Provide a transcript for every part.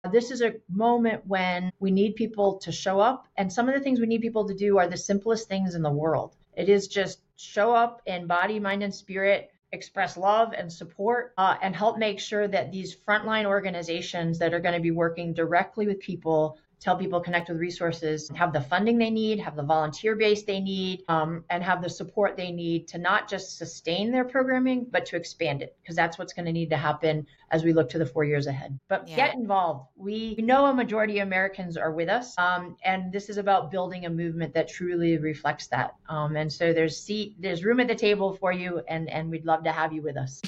This is a moment when we need people to show up. And some of the things we need people to do are the simplest things in the world. It is just show up in body, mind, and spirit, express love and support, and help make sure that these frontline organizations that are going to be working directly with people to help people connect with resources have the funding they need, have the volunteer base they need, and have the support they need to not just sustain their programming, but to expand it, because that's what's going to need to happen as we look to the 4 years ahead. But get involved. We know a majority of Americans are with us, and this is about building a movement that truly reflects that. And so there's room at the table for you, and we'd love to have you with us.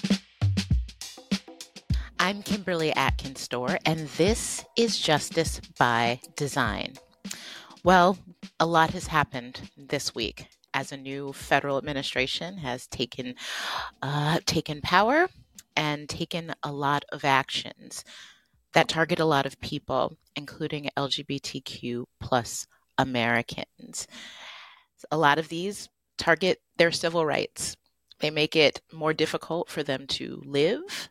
I'm Kimberly Atkins-Storr, and this is Justice by Design. Well, a lot has happened this week as a new federal administration has taken power and taken a lot of actions that target a lot of people, including LGBTQ plus Americans. A lot of these target their civil rights. They make it more difficult for them to live,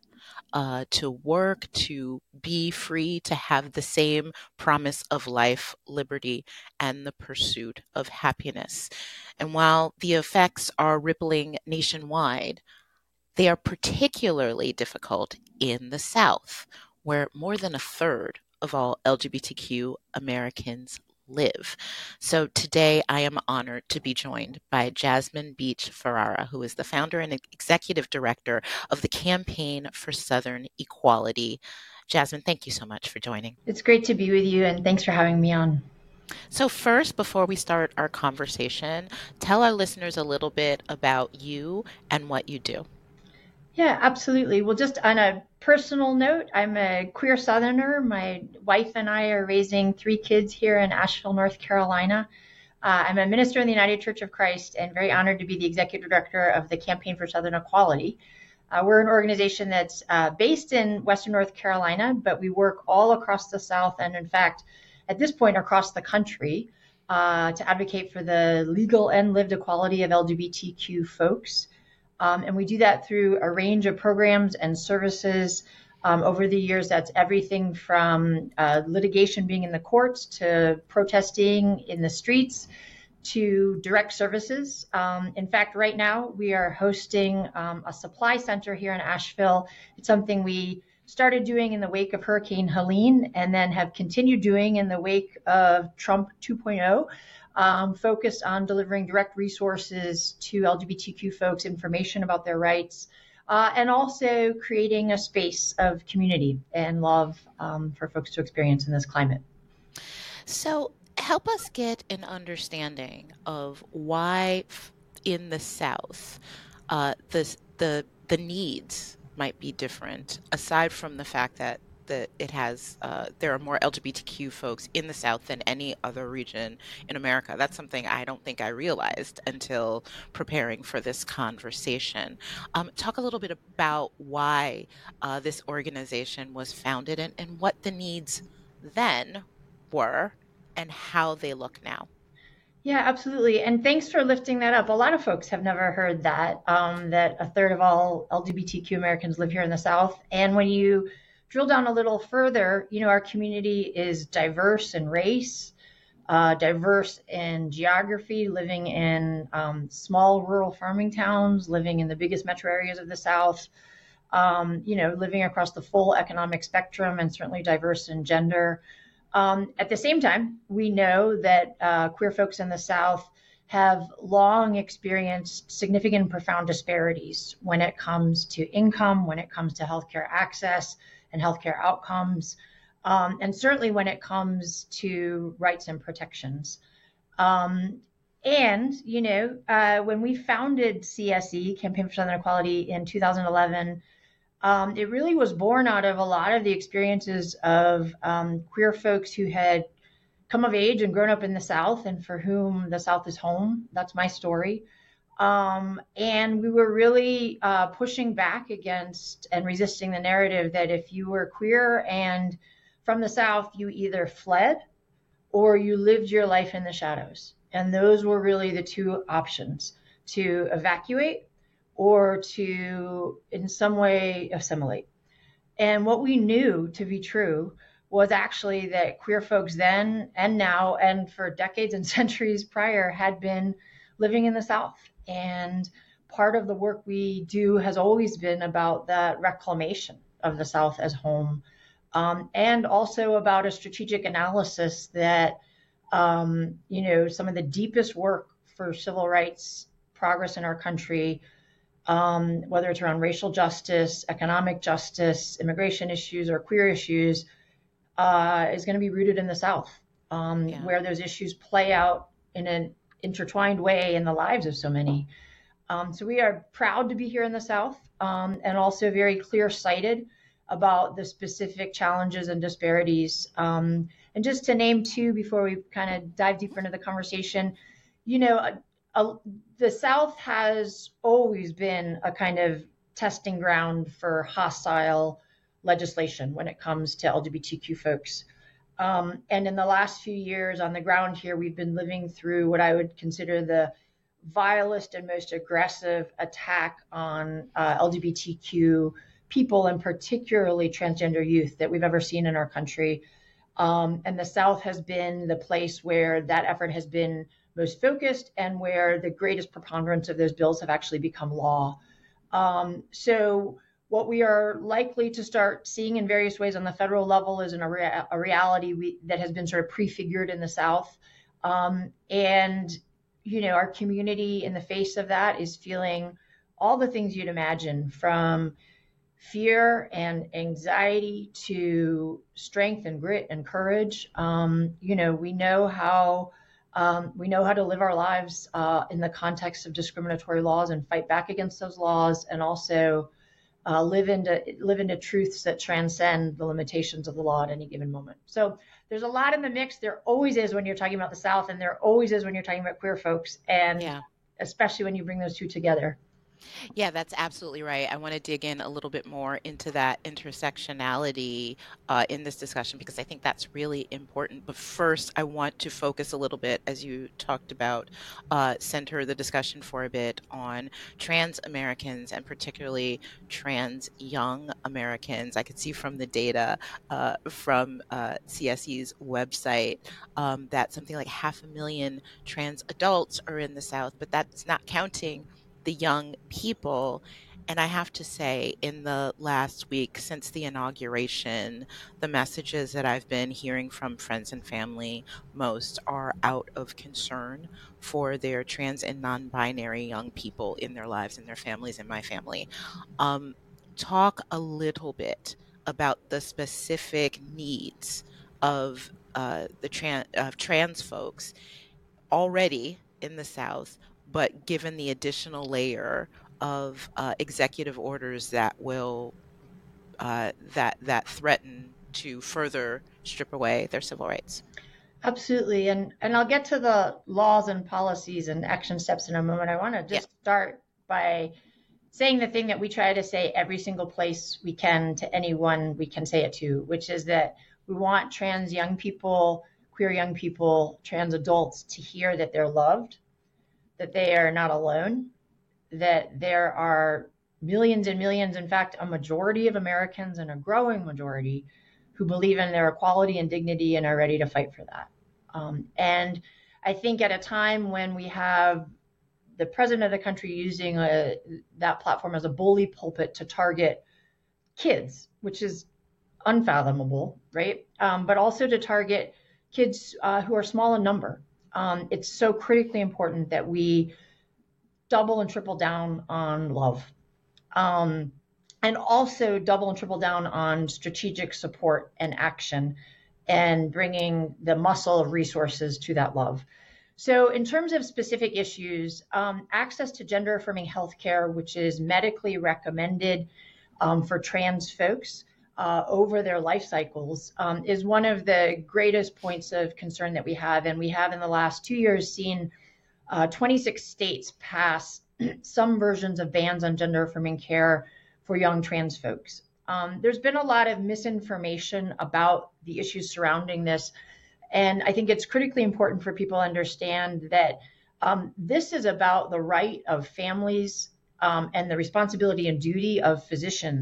to work, to be free, to have the same promise of life, liberty, and the pursuit of happiness. And while the effects are rippling nationwide, they are particularly difficult in the South, where more than a third of all LGBTQ Americans live. So today I am honored to be joined by Jasmine Beach Ferrara, who is the founder and executive director of the Campaign for Southern Equality. Jasmine, thank you so much for joining. It's great to be with you, and thanks for having me on. So first, before we start our conversation, tell our listeners a little bit about you and what you do. Yeah, absolutely. Well, just on a personal note, I'm a queer Southerner. My wife and I are raising 3 kids here in Asheville, North Carolina. I'm a minister in the United Church of Christ and very honored to be the executive director of the Campaign for Southern Equality. We're an organization that's based in Western North Carolina, but we work all across the South and, in fact, at this point, across the country to advocate for the legal and lived equality of LGBTQ folks. And we do that through a range of programs and services over the years. That's everything from litigation being in the courts to protesting in the streets to direct services. In fact, right now we are hosting a supply center here in Asheville. It's something we started doing in the wake of Hurricane Helene and then have continued doing in the wake of Trump 2.0. Focused on delivering direct resources to LGBTQ folks, information about their rights, and also creating a space of community and love for folks to experience in this climate. So help us get an understanding of why in the South the needs might be different, aside from the fact that there are more LGBTQ folks in the South than any other region in America. That's something I don't think I realized until preparing for this conversation. Talk a little bit about why this organization was founded and what the needs then were and how they look now. Yeah, absolutely. And thanks for lifting that up. A lot of folks have never heard that a third of all LGBTQ Americans live here in the South. And when you drill down a little further, our community is diverse in race, diverse in geography, living in small rural farming towns, living in the biggest metro areas of the South, living across the full economic spectrum, and certainly diverse in gender. At the same time, we know that queer folks in the South have long experienced significant and profound disparities when it comes to income, when it comes to healthcare access and healthcare outcomes, and certainly when it comes to rights and protections. When we founded CSE, Campaign for Southern Equality, in 2011, it really was born out of a lot of the experiences of queer folks who had come of age and grown up in the South and for whom the South is home. That's my story. And we were really pushing back against and resisting the narrative that if you were queer and from the South, you either fled or you lived your life in the shadows. And those were really the 2 options: to evacuate or to in some way assimilate. And what we knew to be true was actually that queer folks then and now, and for decades and centuries prior, had been living in the South. And part of the work we do has always been about that reclamation of the South as home, and also about a strategic analysis that, some of the deepest work for civil rights progress in our country, whether it's around racial justice, economic justice, immigration issues, or queer issues, is going to be rooted in the South, where those issues play out in an intertwined way in the lives of so many. So we are proud to be here in the South, and also very clear-sighted about the specific challenges and disparities. And just to name two before we kind of dive deeper into the conversation, the South has always been a kind of testing ground for hostile legislation when it comes to LGBTQ folks. And in the last few years on the ground here, we've been living through what I would consider the vilest and most aggressive attack on LGBTQ people, and particularly transgender youth, that we've ever seen in our country. And the South has been the place where that effort has been most focused and where the greatest preponderance of those bills have actually become law. So what we are likely to start seeing in various ways on the federal level is a reality that has been sort of prefigured in the South. And our community in the face of that is feeling all the things you'd imagine, from fear and anxiety to strength and grit and courage. We know how to live our lives in the context of discriminatory laws and fight back against those laws, and also live into truths that transcend the limitations of the law at any given moment. So there's a lot in the mix. There always is when you're talking about the South, and there always is when you're talking about queer folks, and especially when you bring those two together. Yeah, that's absolutely right. I want to dig in a little bit more into that intersectionality in this discussion, because I think that's really important. But first, I want to focus a little bit, as you talked about, center the discussion for a bit on trans Americans, and particularly trans young Americans. I could see from the data from CSE's website that something like 500,000 trans adults are in the South, but that's not counting the young people. And I have to say, in the last week since the inauguration, the messages that I've been hearing from friends and family most are out of concern for their trans and non-binary young people in their lives and their families, and my family. Talk a little bit about the specific needs of trans folks already in the South, but given the additional layer of executive orders that will that threaten to further strip away their civil rights. Absolutely, and I'll get to the laws and policies and action steps in a moment. I want to just start by saying the thing that we try to say every single place we can to anyone we can say it to, which is that we want trans young people, queer young people, trans adults to hear that they're loved, that they are not alone, that there are millions and millions, in fact, a majority of Americans, and a growing majority, who believe in their equality and dignity and are ready to fight for that. And I think at a time when we have the president of the country using that platform as a bully pulpit to target kids, which is unfathomable, right? But also to target kids who are small in number. It's so critically important that we double and triple down on love, and also double and triple down on strategic support and action, and bringing the muscle of resources to that love. So in terms of specific issues, access to gender affirming healthcare, which is medically recommended for trans folks over their life cycles, is one of the greatest points of concern that we have. And we have in the last 2 years seen 26 states pass some versions of bans on gender affirming care for young trans folks. There's been a lot of misinformation about the issues surrounding this. And I think it's critically important for people to understand that this is about the right of families and the responsibility and duty of physicians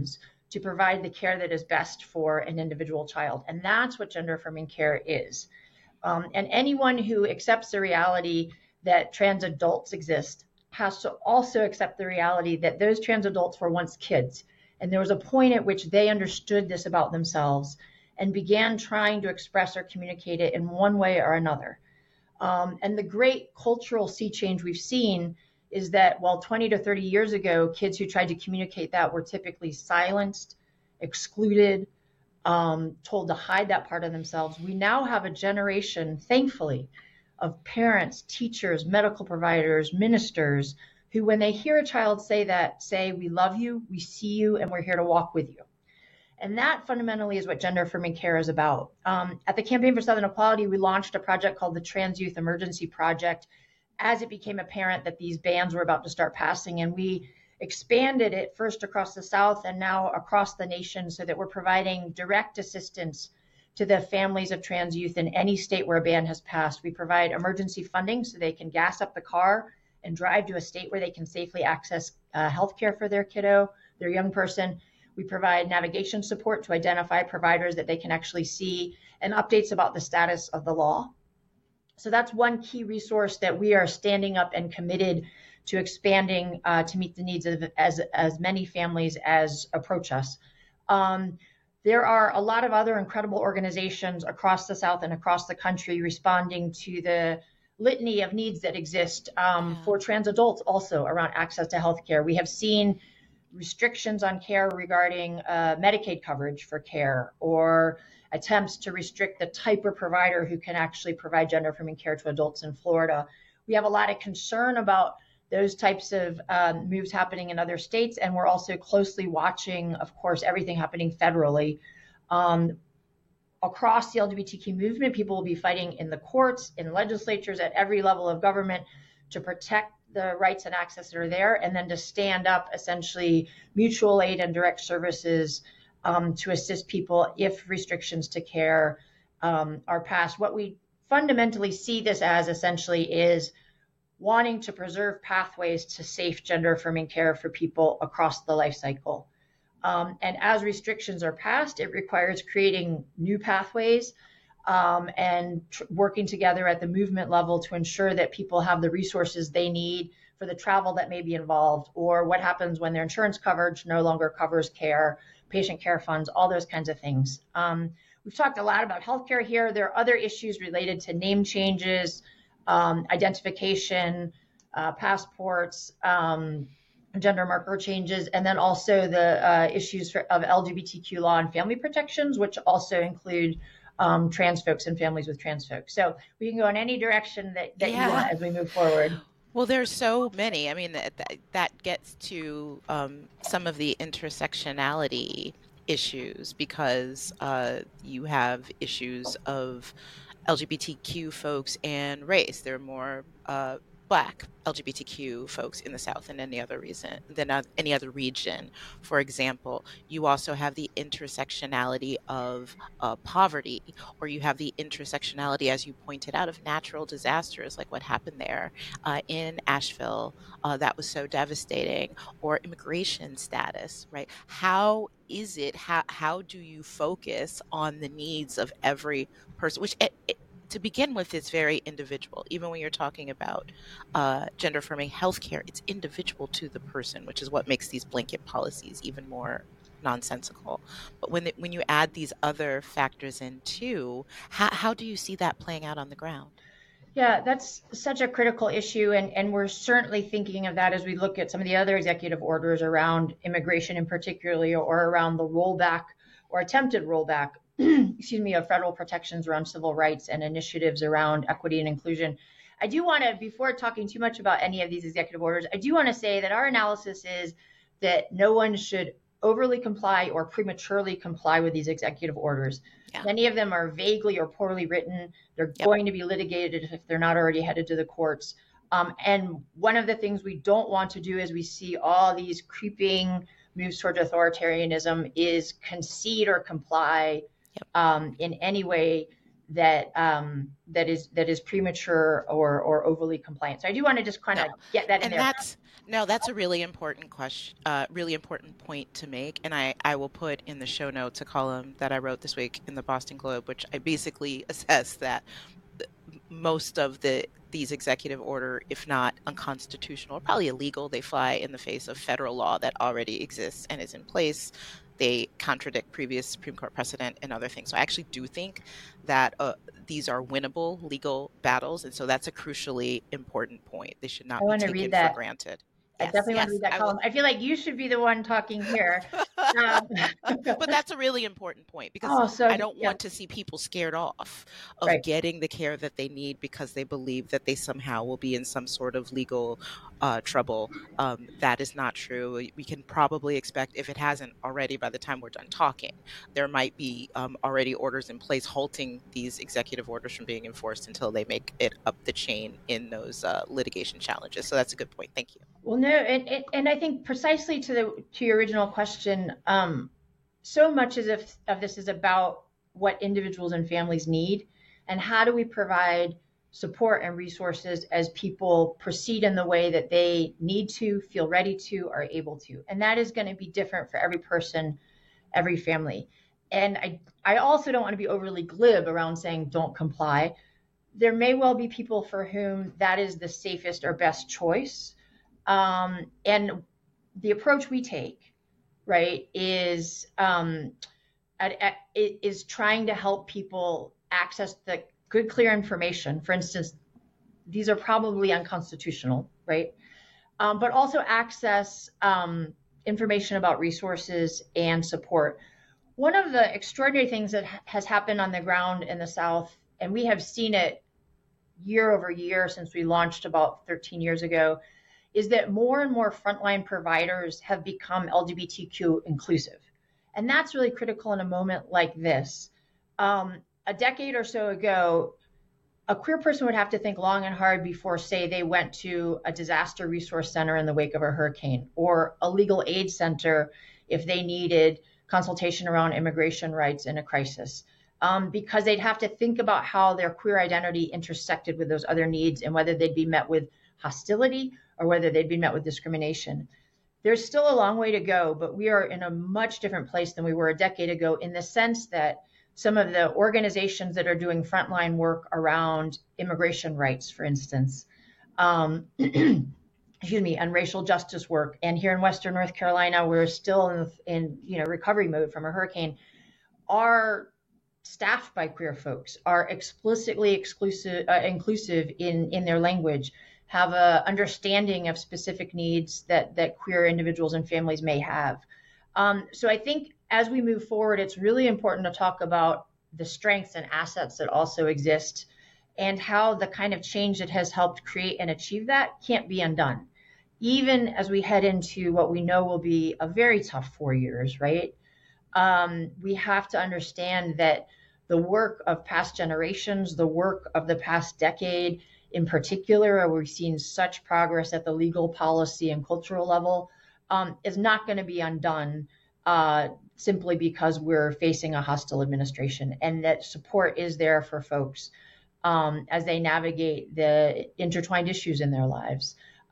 to provide the care that is best for an individual child. And that's what gender affirming care is. And anyone who accepts the reality that trans adults exist has to also accept the reality that those trans adults were once kids. And there was a point at which they understood this about themselves and began trying to express or communicate it in one way or another. And the great cultural sea change we've seen is that while 20 to 30 years ago, kids who tried to communicate that were typically silenced, excluded, told to hide that part of themselves, we now have a generation, thankfully, of parents, teachers, medical providers, ministers, who, when they hear a child say that, say, we love you, we see you, and we're here to walk with you. And that fundamentally is what gender affirming care is about. At the Campaign for Southern Equality, we launched a project called the Trans Youth Emergency Project as it became apparent that these bans were about to start passing. And we expanded it first across the South and now across the nation so that we're providing direct assistance to the families of trans youth in any state where a ban has passed. We provide emergency funding so they can gas up the car and drive to a state where they can safely access health care for their kiddo, their young person. We provide navigation support to identify providers that they can actually see and updates about the status of the law. So that's one key resource that we are standing up and committed to expanding to meet the needs of as many families as approach us. There are a lot of other incredible organizations across the South and across the country responding to the litany of needs that exist for trans adults also around access to healthcare. We have seen restrictions on care regarding Medicaid coverage for care, or attempts to restrict the type of provider who can actually provide gender affirming care to adults in Florida. We have a lot of concern about those types of moves happening in other states, and we're also closely watching, of course, everything happening federally. Across the LGBTQ movement, people will be fighting in the courts, in legislatures, at every level of government to protect the rights and access that are there, and then to stand up essentially mutual aid and direct services to assist people if restrictions to care are passed. What we fundamentally see this as essentially is wanting to preserve pathways to safe gender affirming care for people across the life cycle. And as restrictions are passed, it requires creating new pathways and working together at the movement level to ensure that people have the resources they need for the travel that may be involved, or what happens when their insurance coverage no longer covers care, patient care funds, all those kinds of things. We've talked a lot about healthcare here. There are other issues related to name changes, identification, passports, gender marker changes, and then also the issues of LGBTQ law and family protections, which also include trans folks and families with trans folks. So we can go in any direction that you want as we move forward. Well, there's so many. I mean, that gets to some of the intersectionality issues, because you have issues of LGBTQ folks and race. There are more Black LGBTQ folks in the South than any other region. For example, you also have the intersectionality of poverty, or you have the intersectionality, as you pointed out, of natural disasters, like what happened there in Asheville that was so devastating, or immigration status, right? How is it, how do you focus on the needs of every person, which to begin with, it's very individual. Even when you're talking about gender affirming healthcare, it's individual to the person, which is what makes these blanket policies even more nonsensical. But when you add these other factors in too, how do you see that playing out on the ground? Yeah, that's such a critical issue. And we're certainly thinking of that as we look at some of the other executive orders around immigration in particularly, or around the rollback or attempted rollback of federal protections around civil rights and initiatives around equity and inclusion. I do want to, before talking too much about any of these executive orders, I do want to say that our analysis is that no one should overly comply or prematurely comply with these executive orders. Yeah. Many of them are vaguely or poorly written. They're going to be litigated if they're not already headed to the courts. And one of the things we don't want to do as we see all these creeping moves towards authoritarianism is concede or comply in any way that is premature or overly compliant. So I do want to just kind No, of get that in and there. that's a really important question, really important point to make. And I will put in the show notes a column that I wrote this week in the Boston Globe, which I basically assess that most of these executive order, if not unconstitutional, or probably illegal, they fly in the face of federal law that already exists and is in place. They contradict previous Supreme Court precedent and other things. So I actually do think that these are winnable legal battles, and so that's a crucially important point. They should I not be want to read taken for that. granted. I Yes, definitely want to yes, read that I will. column. I feel like you should be the one talking here. Um, But that's a really important point because oh, so I don't yeah, want to see people scared off of right. getting the care that they need because they believe that they somehow will be in some sort of legal trouble. That is not true. We can probably expect, if it hasn't already by the time we're done talking, there might be already orders in place halting these executive orders from being enforced until they make it up the chain in those litigation challenges. So that's a good point. Thank you. Well, no, and I think precisely to your original question, so much of this is about what individuals and families need, and how do we provide support and resources as people proceed in the way that they need to, feel ready to, are able to, and that is going to be different for every person, every family. And I also don't want to be overly glib around saying don't comply. There may well be people for whom that is the safest or best choice. And the approach we take, right, is trying to help people access the good, clear information. For instance, these are probably unconstitutional, right? But also access information about resources and support. One of the extraordinary things that has happened on the ground in the South, and we have seen it year over year since we launched about 13 years ago, is that more and more frontline providers have become LGBTQ inclusive. And that's really critical in a moment like this. A decade or so ago, a queer person would have to think long and hard before, say, they went to a disaster resource center in the wake of a hurricane or a legal aid center if they needed consultation around immigration rights in a crisis. Because they'd have to think about how their queer identity intersected with those other needs and whether they'd be met with hostility or whether they'd be met with discrimination. There's still a long way to go, but we are in a much different place than we were a decade ago in the sense that some of the organizations that are doing frontline work around immigration rights, for instance, excuse me, and racial justice work. And here in Western North Carolina, we're still in recovery mode from a hurricane, are staffed by queer folks, are explicitly inclusive in their language, have a understanding of specific needs that queer individuals and families may have. So I think as we move forward, it's really important to talk about the strengths and assets that also exist and how the kind of change that has helped create and achieve that can't be undone. Even as we head into what we know will be a very tough 4 years, right? We have to understand that the work of past generations, the work of the past decade in particular, where we've seen such progress at the legal, policy, and cultural level, is not going to be undone simply because we're facing a hostile administration, and that support is there for folks as they navigate the intertwined issues in their lives.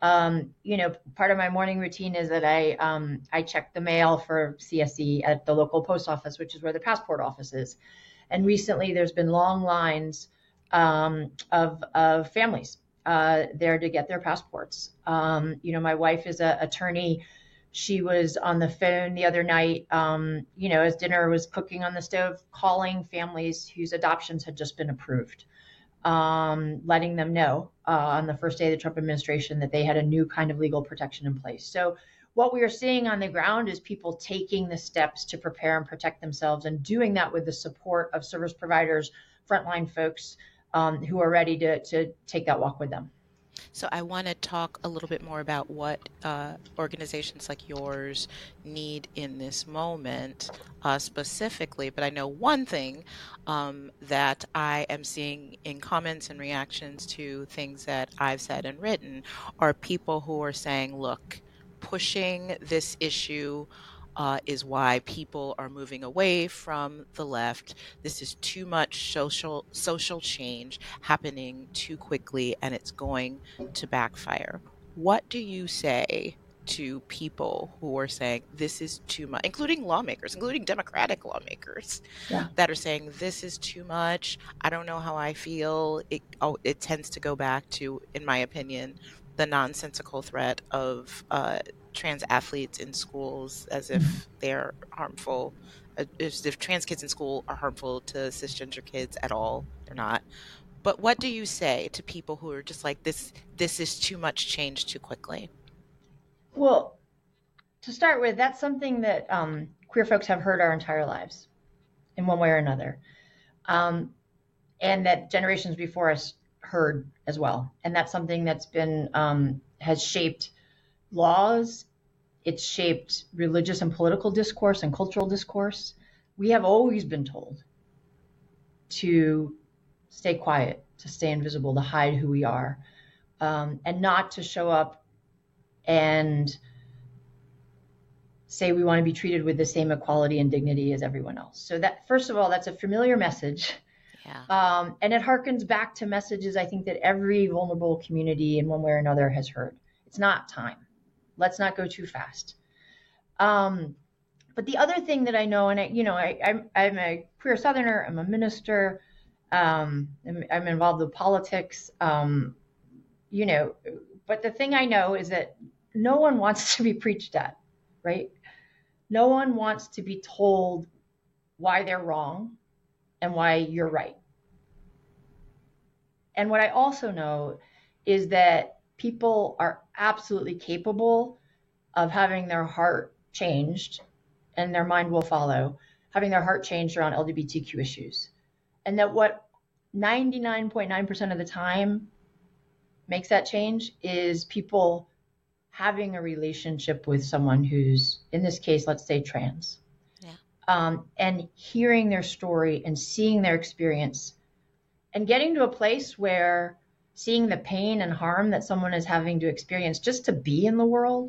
Part of my morning routine is that I check the mail for CSE at the local post office, which is where the passport office is. And recently, there's been long lines of families there to get their passports. My wife is an attorney. She was on the phone the other night, as dinner was cooking on the stove, calling families whose adoptions had just been approved, letting them know on the first day of the Trump administration that they had a new kind of legal protection in place. So what we are seeing on the ground is people taking the steps to prepare and protect themselves and doing that with the support of service providers, frontline folks who are ready to take that walk with them. So I want to talk a little bit more about what organizations like yours need in this moment specifically. But I know one thing that I am seeing in comments and reactions to things that I've said and written are people who are saying, look, pushing this issue is why people are moving away from the left. This is too much social change happening too quickly, and it's going to backfire. What do you say to people who are saying this is too much, including lawmakers, including Democratic lawmakers, Yeah. that are saying this is too much? I don't know how I feel. It tends to go back to, in my opinion, the nonsensical threat of trans athletes in schools, as if they're harmful, as if trans kids in school are harmful to cisgender kids at all. They're not. But what do you say to people who are just like, this is too much change too quickly? Well, to start with, that's something that queer folks have heard our entire lives in one way or another. And that generations before us heard as well. And that's something that's been, has shaped laws. It's shaped religious and political discourse and cultural discourse. We have always been told to stay quiet, to stay invisible, to hide who we are, and not to show up and say we want to be treated with the same equality and dignity as everyone else. So that, first of all, that's a familiar message. Yeah. And it harkens back to messages I think that every vulnerable community in one way or another has heard. It's not time. Let's not go too fast. But the other thing that I know, and I'm a queer Southerner, I'm a minister, I'm involved with politics, but the thing I know is that no one wants to be preached at, right? No one wants to be told why they're wrong and why you're right. And what I also know is that people are absolutely capable of having their heart changed, and their mind will follow, having their heart changed around LGBTQ issues. And that what 99.9% of the time makes that change is people having a relationship with someone who's, in this case, let's say trans. Yeah. And hearing their story and seeing their experience and getting to a place where seeing the pain and harm that someone is having to experience just to be in the world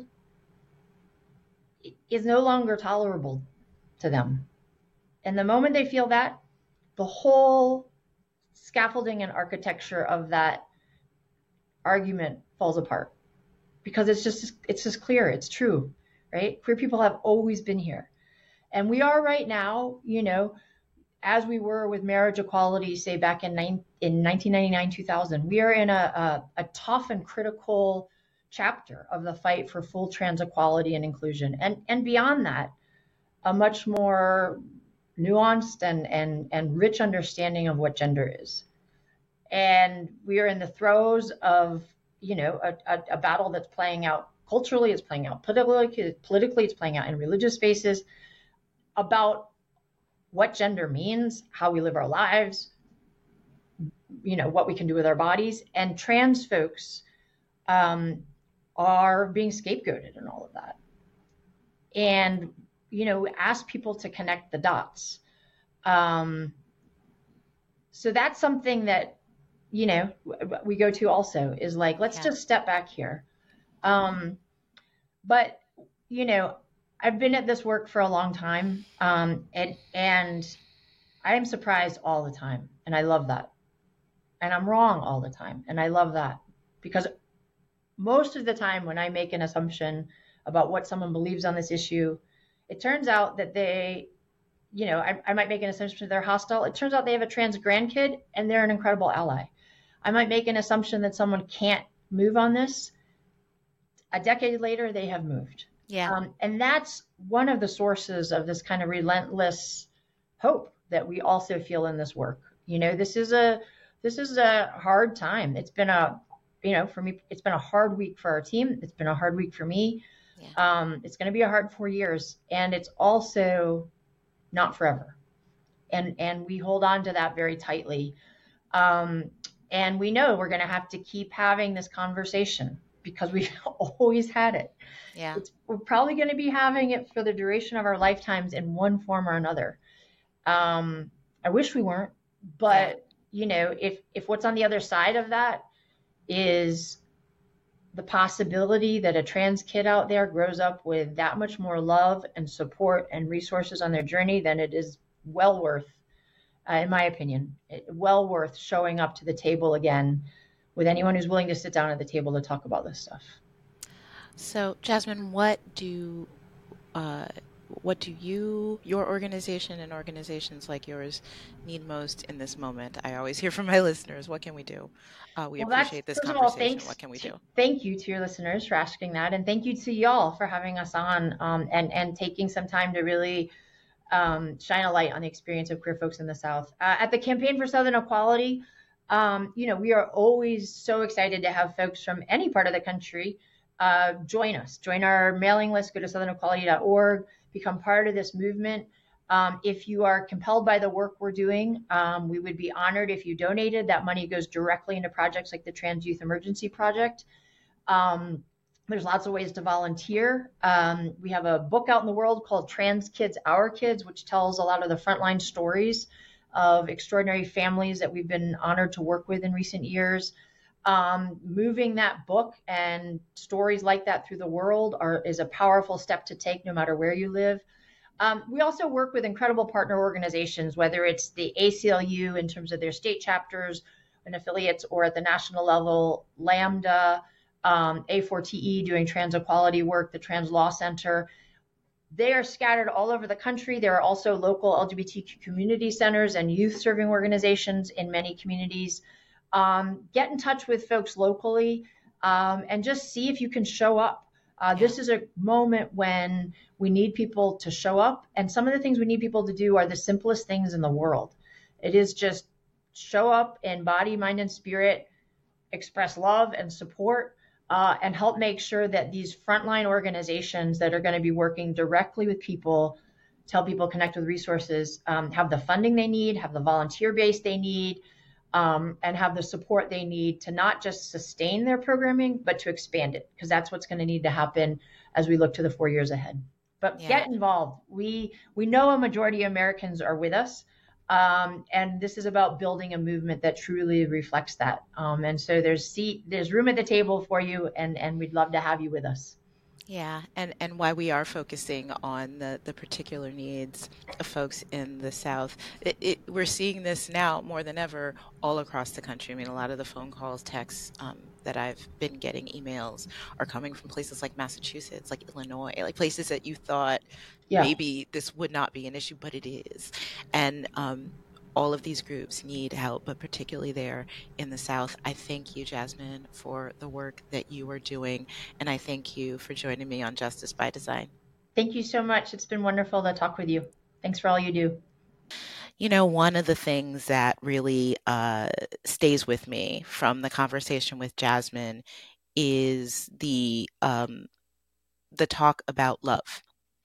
is no longer tolerable to them. And the moment they feel that, the whole scaffolding and architecture of that argument falls apart, because it's just clear, it's true, right? Queer people have always been here. And we are right now, as we were with marriage equality, say back in 1999, 2000, we are in a tough and critical chapter of the fight for full trans equality and inclusion. And beyond that, a much more nuanced and rich understanding of what gender is. And we are in the throes of, a battle that's playing out culturally, it's playing out politically, it's playing out in religious spaces about what gender means, how we live our lives, what we can do with our bodies. And trans folks are being scapegoated in all of that. And, ask people to connect the dots. So that's something that, we go to also is like, let's just step back here. But, I've been at this work for a long time, and I am surprised all the time, and I love that. And I'm wrong all the time, and I love that, because most of the time when I make an assumption about what someone believes on this issue, it turns out that they, I might make an assumption that they're hostile. It turns out they have a trans grandkid, and they're an incredible ally. I might make an assumption that someone can't move on this. A decade later, they have moved. Yeah. And that's one of the sources of this kind of relentless hope that we also feel in this work. This is a hard time. It's been for me, it's been a hard week for our team. It's been a hard week for me. Yeah. It's going to be a hard 4 years, and it's also not forever. And we hold on to that very tightly. And we know we're going to have to keep having this conversation, because we've always had it. Yeah. We're probably going to be having it for the duration of our lifetimes in one form or another. I wish we weren't, but if what's on the other side of that is the possibility that a trans kid out there grows up with that much more love and support and resources on their journey, then it is well worth, in my opinion, well worth showing up to the table again with anyone who's willing to sit down at the table to talk about this stuff. So, Jasmine, uh, what do your organization and organizations like yours need most in this moment? I always hear from my listeners, what can we do? We Well, that's appreciate this first of all, conversation. What can we do? thank you to your listeners for asking that, and thank you to y'all for having us on, and taking some time to really shine a light on the experience of queer folks in the South. At the Campaign for Southern Equality, we are always so excited to have folks from any part of the country join us, join our mailing list, go to southernequality.org, become part of this movement. If you are compelled by the work we're doing, we would be honored if you donated. That money goes directly into projects like the Trans Youth Emergency Project. There's lots of ways to volunteer. We have a book out in the world called Trans Kids, Our Kids, which tells a lot of the frontline stories of extraordinary families that we've been honored to work with in recent years. Moving that book and stories like that through the world is a powerful step to take no matter where you live. We also work with incredible partner organizations, whether it's the ACLU in terms of their state chapters and affiliates, or at the national level, Lambda, A4TE doing trans equality work, the Trans Law Center. They are scattered all over the country. There are also local LGBTQ community centers and youth serving organizations in many communities. Get in touch with folks locally, and just see if you can show up. This is a moment when we need people to show up. And some of the things we need people to do are the simplest things in the world. It is just show up in body, mind, and spirit, express love and support, and help make sure that these frontline organizations that are going to be working directly with people to help people connect with resources have the funding they need, have the volunteer base they need, and have the support they need to not just sustain their programming, but to expand it, because that's what's going to need to happen as we look to the 4 years ahead. But get involved. We know a majority of Americans are with us, and this is about building a movement that truly reflects that. And so there's room at the table for you, and we'd love to have you with us. Yeah, and why we are focusing on the particular needs of folks in the South. We're seeing this now more than ever all across the country. I mean, a lot of the phone calls, texts that I've been getting, emails, are coming from places like Massachusetts, like Illinois, like places that you thought maybe this would not be an issue, but it is. And all of these groups need help, but particularly there in the South. I thank you, Jasmine, for the work that you are doing, and I thank you for joining me on Justice by Design. Thank you so much. It's been wonderful to talk with you. Thanks for all you do. You know, one of the things that really stays with me from the conversation with Jasmine is the talk about love,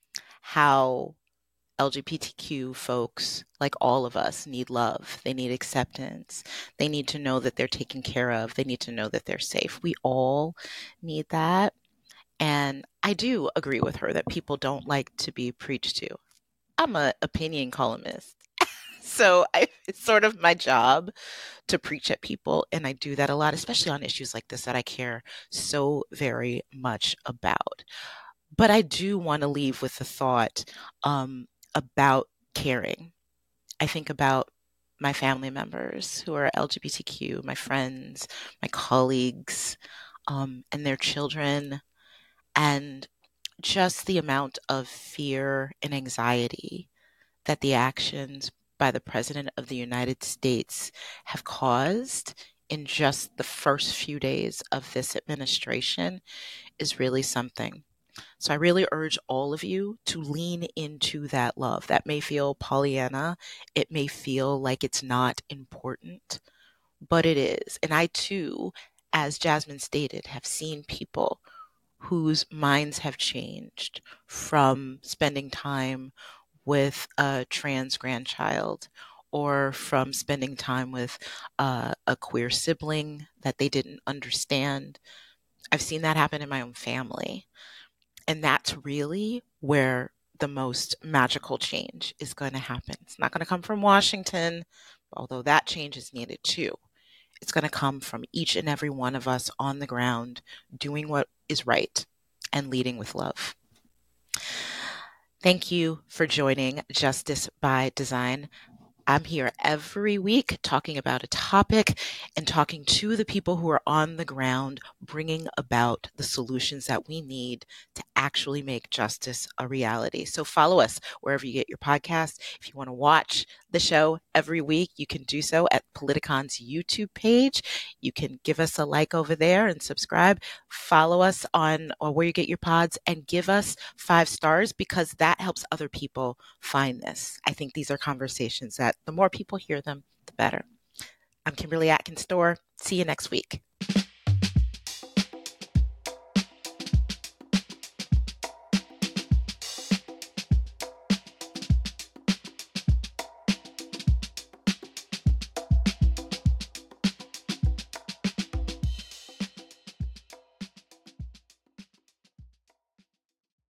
how LGBTQ folks, like all of us, need love. They need acceptance. They need to know that they're taken care of. They need to know that they're safe. We all need that. And I do agree with her that people don't like to be preached to. I'm an opinion columnist. So it's sort of my job to preach at people. And I do that a lot, especially on issues like this that I care so very much about. But I do want to leave with the thought about caring. I think about my family members who are LGBTQ, my friends, my colleagues, and their children, and just the amount of fear and anxiety that the actions by the President of the United States have caused in just the first few days of this administration is really something. So I really urge all of you to lean into that love. That may feel Pollyanna. It may feel like it's not important, but it is. And I too, as Jasmine stated, have seen people whose minds have changed from spending time with a trans grandchild, or from spending time with a queer sibling that they didn't understand. I've seen that happen in my own family. And that's really where the most magical change is going to happen. It's not going to come from Washington, although that change is needed too. It's going to come from each and every one of us on the ground doing what is right and leading with love. Thank you for joining Justice by Design. I'm here every week talking about a topic and talking to the people who are on the ground, bringing about the solutions that we need to actually make justice a reality. So follow us wherever you get your podcasts. If you want to watch the show every week, you can do so at Politicon's YouTube page. You can give us a like over there and subscribe. Follow us on where you get your pods and give us 5 stars, because that helps other people find this. I think these are conversations that the more people hear them, the better. I'm Kimberly Atkins Storr. See you next week.